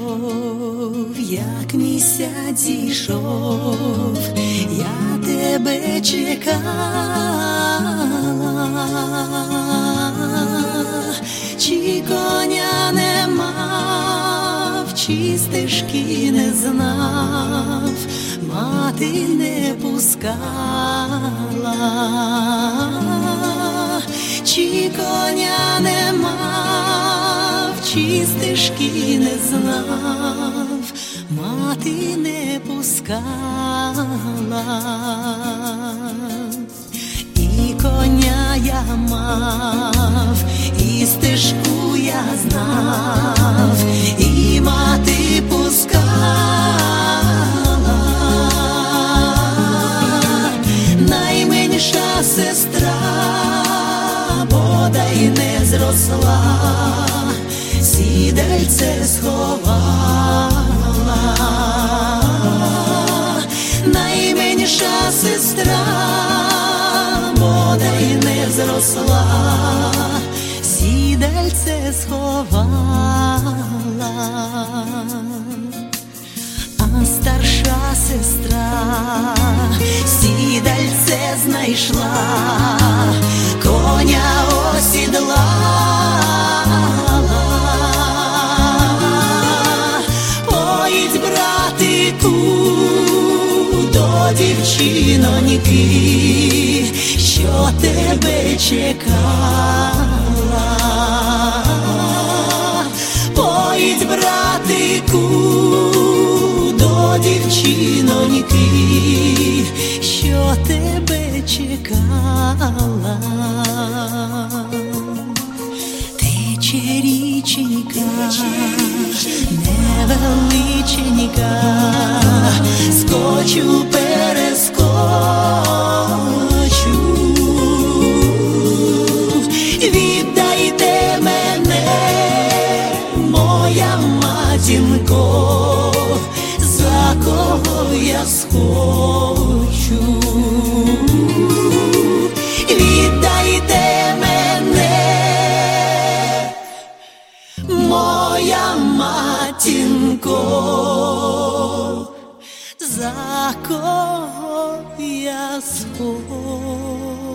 прийшов, як місяць зійшов, я тебе чекала, чи коня не мав, чи стежки не знав, мати не пускала, чи коня не мав, чи стежки не знав, мати не пускала. І коня я мав, і стежку я знав, і мати пускала. Найменша сестра бодай не зросла, сідальце сховала. Найменша сестра бодай не зросла, сідальце сховала. А старша сестра сідальце знайшла, коня осідлала. Поїдь, братику, до дівчиноньки, що тебе чекала. Поїдь, братику, до дівчиноньки, що тебе чекала. Тече річенька, невеличенька, скочу, перескочу. Віддайте мене, моя матінко, за кого я схочу. Віддайте мене, моя матінко, за кого я схочу.